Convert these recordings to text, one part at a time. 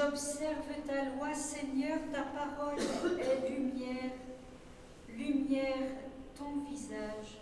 j'observe ta loi, Seigneur, ta parole est lumière, lumière ton visage.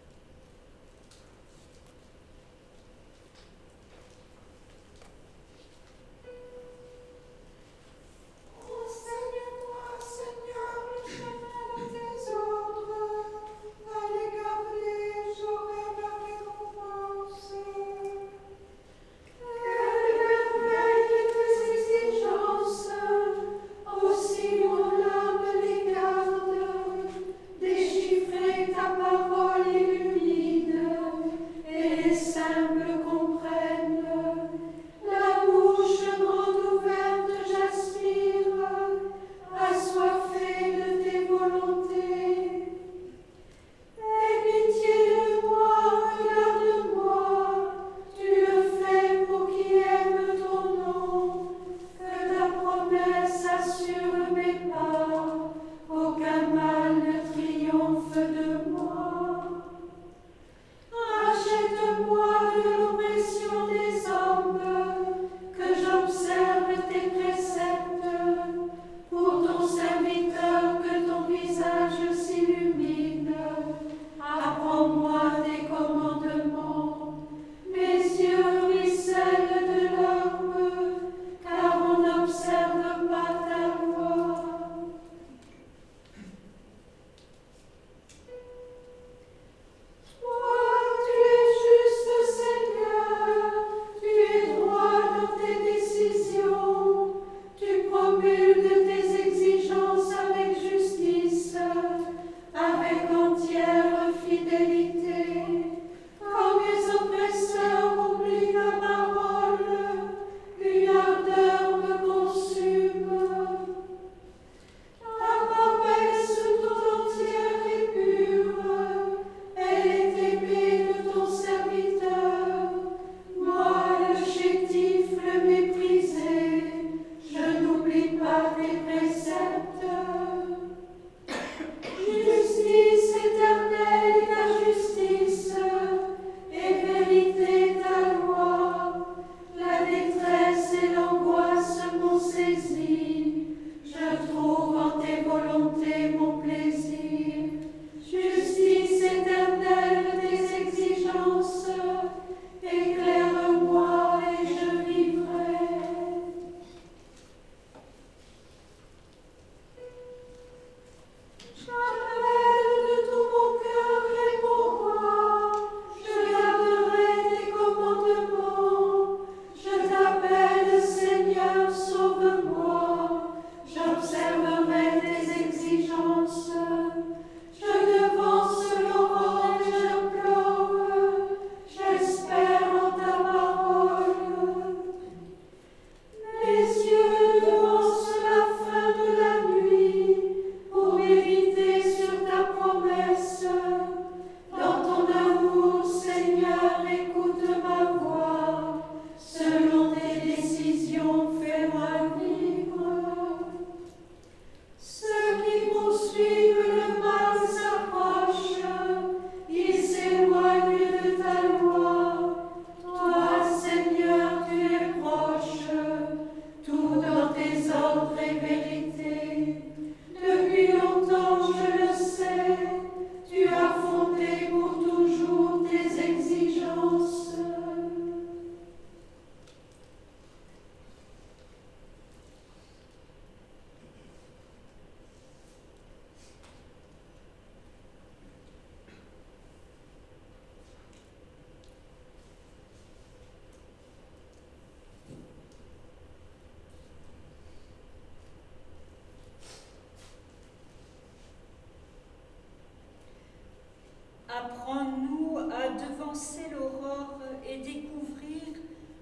Apprends-nous à devancer l'aurore et découvrir,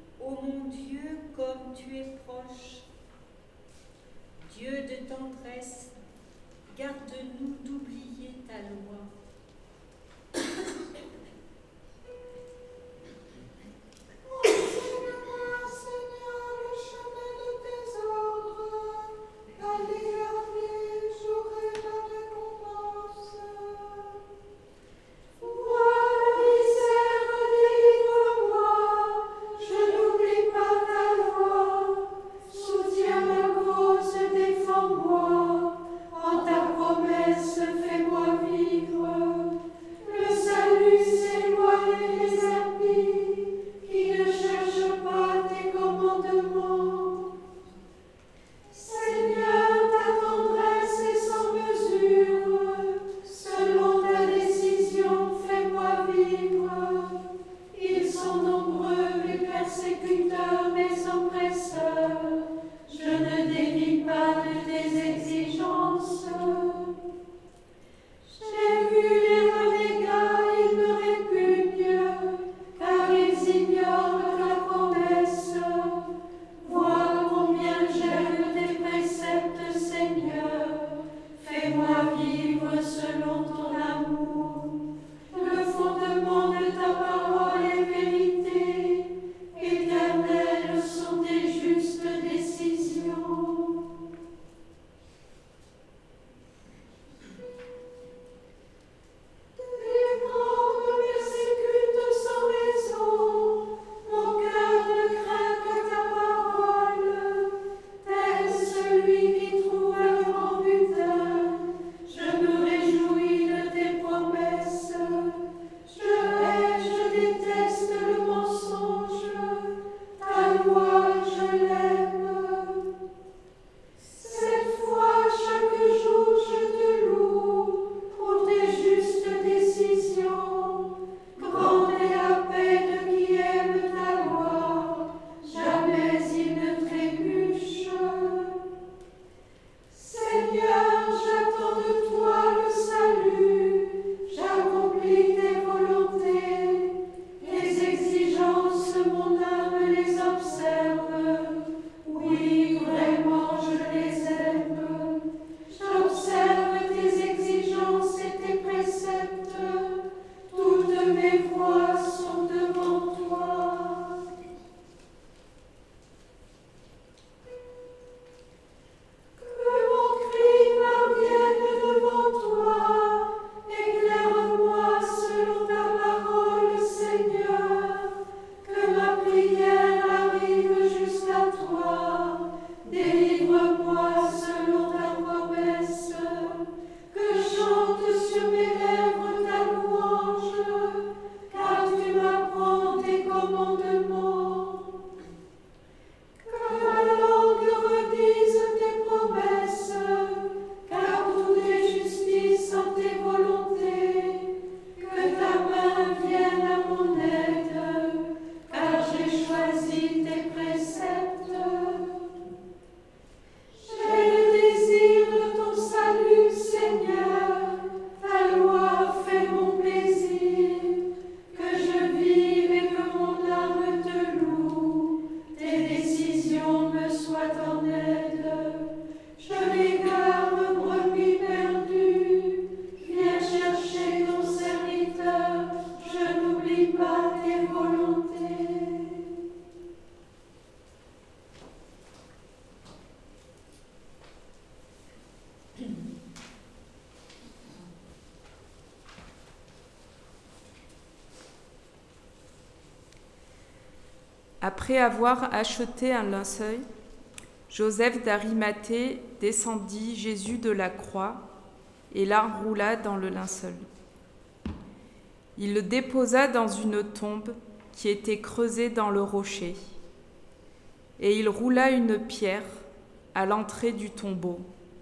ô mon Dieu, comme tu es proche. Dieu de tendresse, garde-nous d'oublier ta loi. Soutiens Après avoir acheté un linceul, Joseph d'Arimathée descendit Jésus de la croix et l'enroula dans le linceul. Il le déposa dans une tombe qui était creusée dans le rocher, et il roula une pierre à l'entrée du tombeau.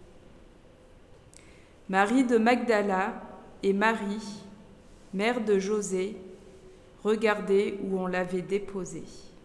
Marie de Magdala et Marie, mère de José, regardaient où on l'avait déposé.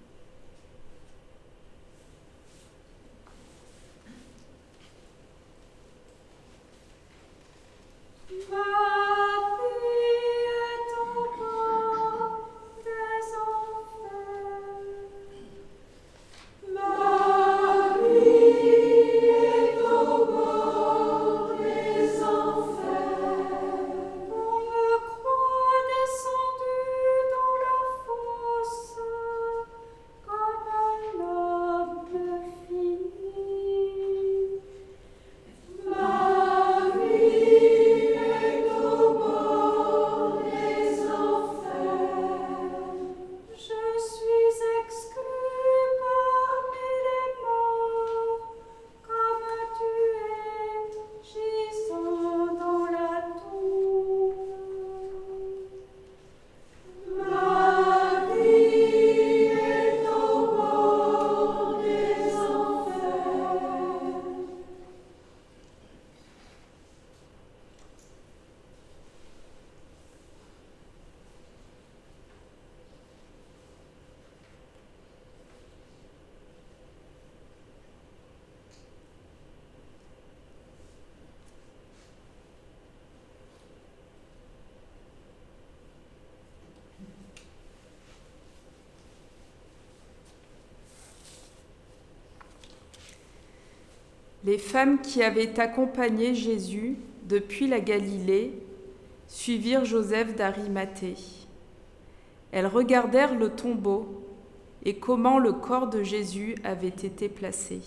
Les femmes qui avaient accompagné Jésus depuis la Galilée suivirent Joseph d'Arimathée. Elles regardèrent le tombeau et comment le corps de Jésus avait été placé.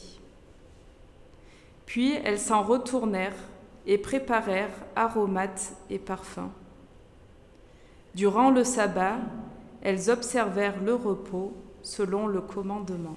Puis elles s'en retournèrent et préparèrent aromates et parfums. Durant le sabbat, elles observèrent le repos selon le commandement.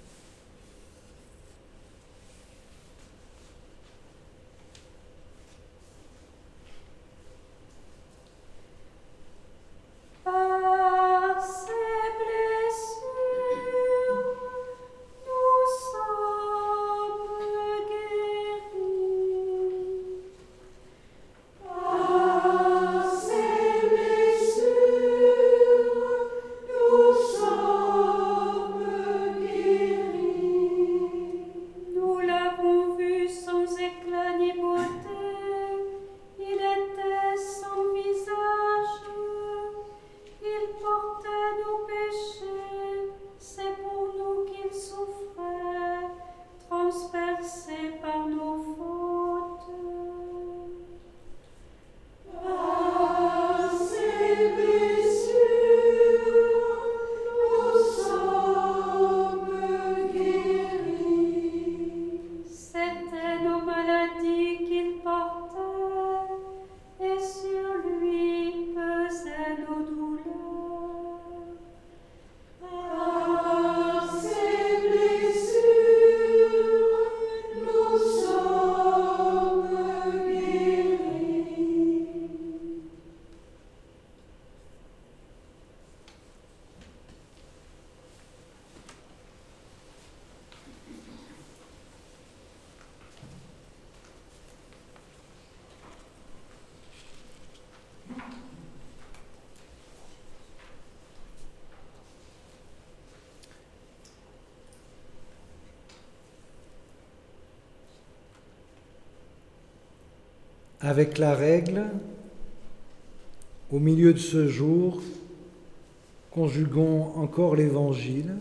Avec la règle, au milieu de ce jour, conjuguons encore l'Évangile.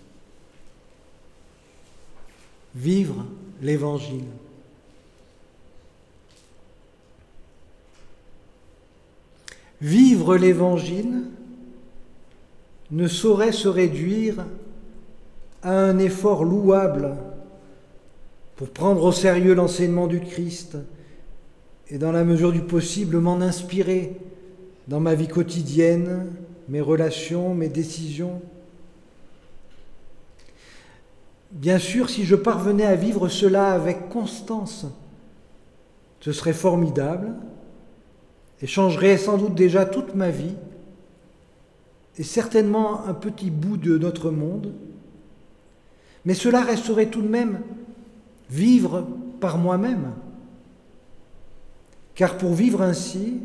Vivre l'Évangile. Vivre l'Évangile ne saurait se réduire à un effort louable pour prendre au sérieux l'enseignement du Christ et dans la mesure du possible m'en inspirer dans ma vie quotidienne, mes relations, mes décisions. Bien sûr, si je parvenais à vivre cela avec constance, ce serait formidable et changerait sans doute déjà toute ma vie et certainement un petit bout de notre monde. Mais cela resterait tout de même vivre par moi-même. Car pour vivre ainsi,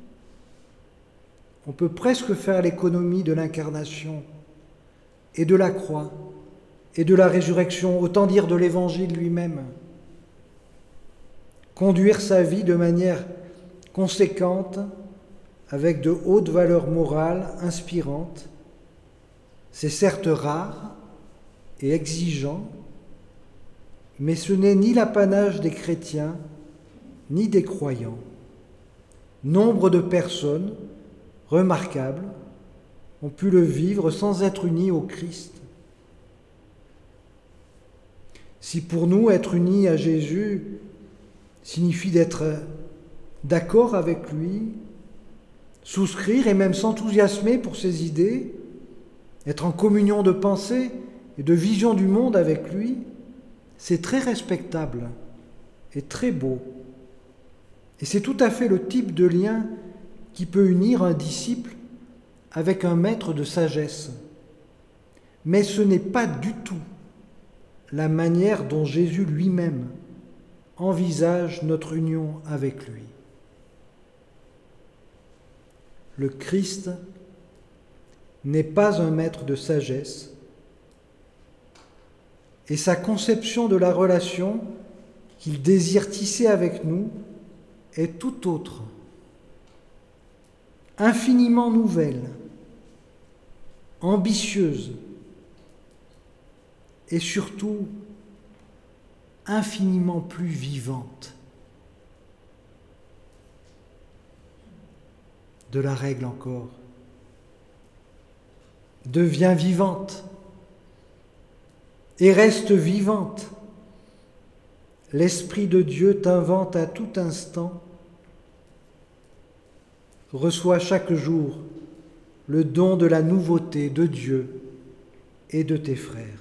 on peut presque faire l'économie de l'incarnation et de la croix et de la résurrection, autant dire de l'Évangile lui-même. Conduire sa vie de manière conséquente, avec de hautes valeurs morales inspirantes, c'est certes rare et exigeant, mais ce n'est ni l'apanage des chrétiens, ni des croyants. Nombre de personnes remarquables ont pu le vivre sans être unis au Christ. Si pour nous, être unis à Jésus signifie d'être d'accord avec lui, souscrire et même s'enthousiasmer pour ses idées, être en communion de pensée et de vision du monde avec lui, c'est très respectable et très beau. Et c'est tout à fait le type de lien qui peut unir un disciple avec un maître de sagesse. Mais ce n'est pas du tout la manière dont Jésus lui-même envisage notre union avec lui. Le Christ n'est pas un maître de sagesse et sa conception de la relation qu'il désire tisser avec nous est tout autre, infiniment nouvelle, ambitieuse et surtout infiniment plus vivante. De la règle encore. Deviens vivante et reste vivante. L'Esprit de Dieu t'invente à tout instant. Reçois chaque jour le don de la nouveauté de Dieu et de tes frères.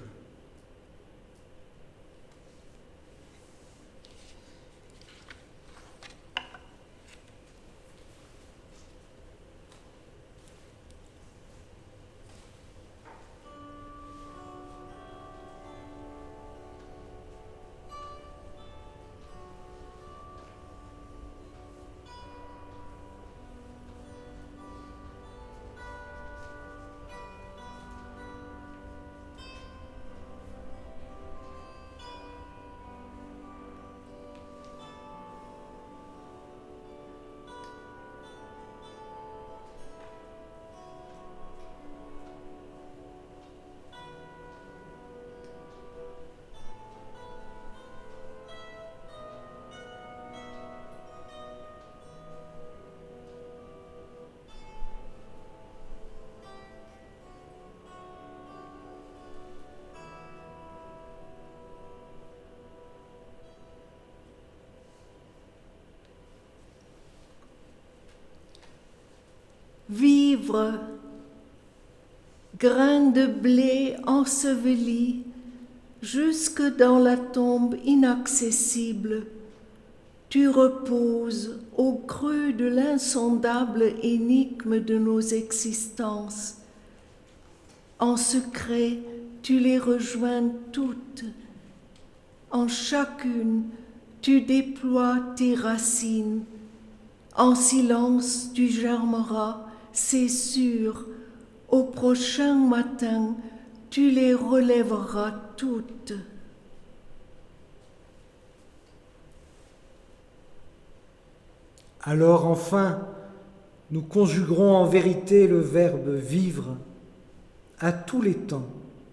Vivre, grain de blé enseveli jusque dans la tombe inaccessible, tu reposes au creux de l'insondable énigme de nos existences. En secret, tu les rejoins toutes. En chacune, tu déploies tes racines. En silence, tu germeras, c'est sûr. Au prochain matin, tu les relèveras toutes. Alors enfin, nous conjuguerons en vérité le verbe vivre à tous les temps,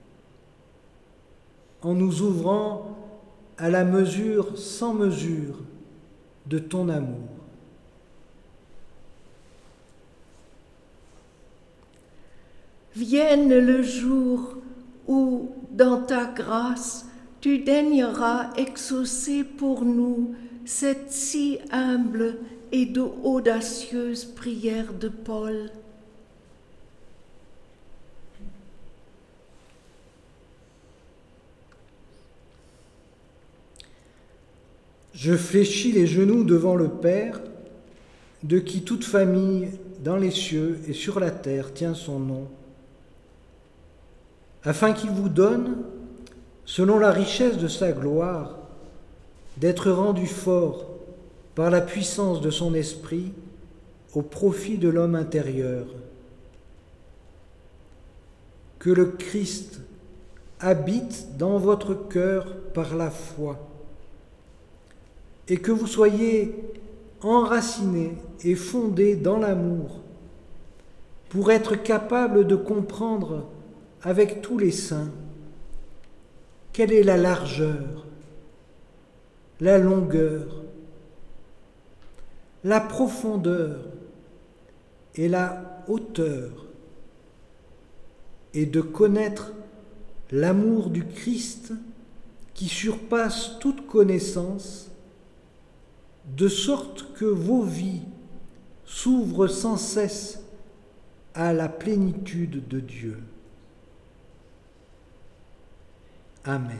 en nous ouvrant à la mesure sans mesure de ton amour. Vienne le jour où, dans ta grâce, tu daigneras exaucer pour nous cette si humble et audacieuse prière de Paul. Je fléchis les genoux devant le Père, de qui toute famille dans les cieux et sur la terre tient son nom, afin qu'il vous donne, selon la richesse de sa gloire, d'être rendu fort par la puissance de son esprit au profit de l'homme intérieur. Que le Christ habite dans votre cœur par la foi, et que vous soyez enracinés et fondés dans l'amour, pour être capables de comprendre avec tous les saints quelle est la largeur, la longueur, la profondeur et la hauteur, et de connaître l'amour du Christ qui surpasse toute connaissance, de sorte que vos vies s'ouvrent sans cesse à la plénitude de Dieu. Amen.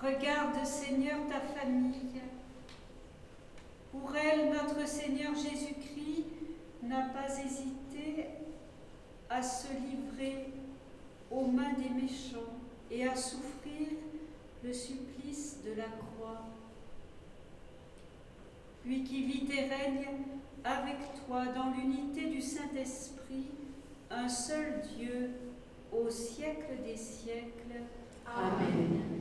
Regarde, Seigneur, ta famille. Pour elle, notre Seigneur Jésus-Christ n'a pas hésité à se livrer aux mains des méchants et à souffrir le supplice de la croix. Lui qui vit et règne avec toi dans l'unité du Saint-Esprit, un seul Dieu, au siècle des siècles. Amen.